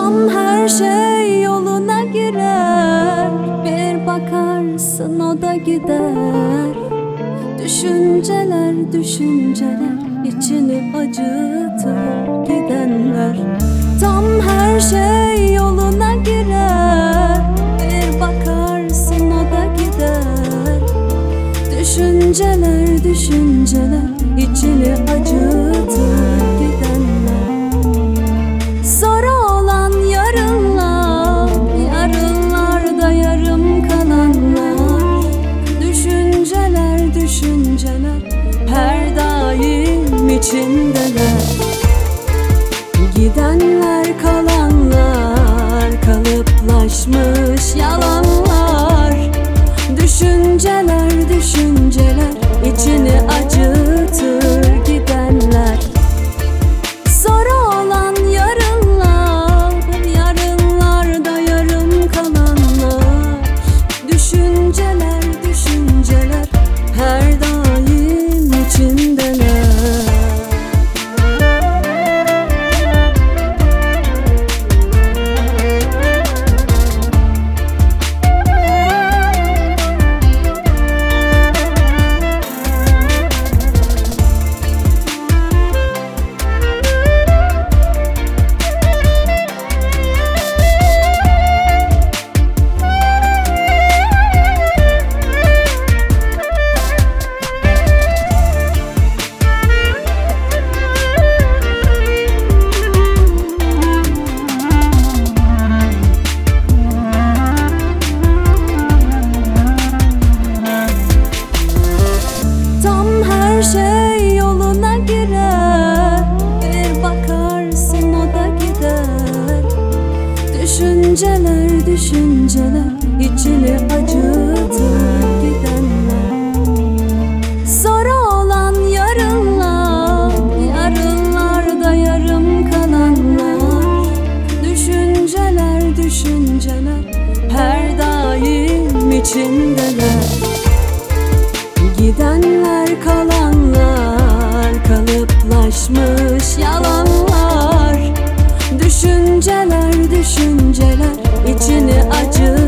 Tam her şey yoluna girer, bir bakarsın o da gider. Düşünceler, düşünceler içini acıtır gidenler. Tam her şey yoluna girer, bir bakarsın o da gider. Düşünceler, düşünceler içini acıtır gidenler. Zor olan yarınlar, yarınlarda yarım kalanlar. Düşünceler, düşünceler her daim içindeler. Gidenler, kalanlar, kalıplaşmış yalanlar. Düşünceler, düşünceler içini acıtır gidenler. Zor olan yarınlar, yarınlarda yarım kalanlar. Düşünceler, düşünceler her daim içindeler. Şey yoluna girer, bir bakarsın o da gider. Düşünceler, düşünceler içini acıtır gidenler. Zor olan yarınlar, yarınlarda yarım kalanlar. Düşünceler, düşünceler her daim içindeler. Gidenler, kalanlar, kalıplaşmış yalanlar. Düşünceler, düşünceler içini acı